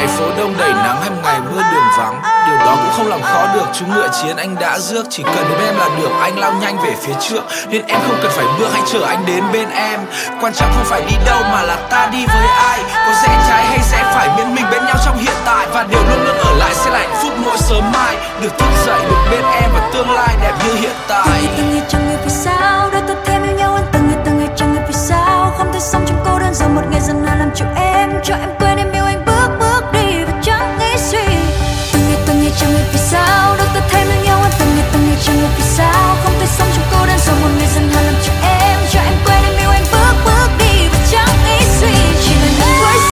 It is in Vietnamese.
ngày phố đông đầy nắng hay một ngày mưa đường vắng, điều đó cũng không làm khó được chú ngựa chiến anh đã rước. Chỉ cần đến em là được, anh lao nhanh về phía trước, nên em không cần phải bước, hãy chờ anh đến bên em. Quan trọng không phải đi đâu mà là ta đi với ai, có rẽ trái hay rẽ phải miễn mình bên nhau trong hiện tại. Và điều luôn luôn ở lại sẽ là hạnh phúc mỗi sớm mai, được thức dậy được bên em và tương lai đẹp như hiện tại.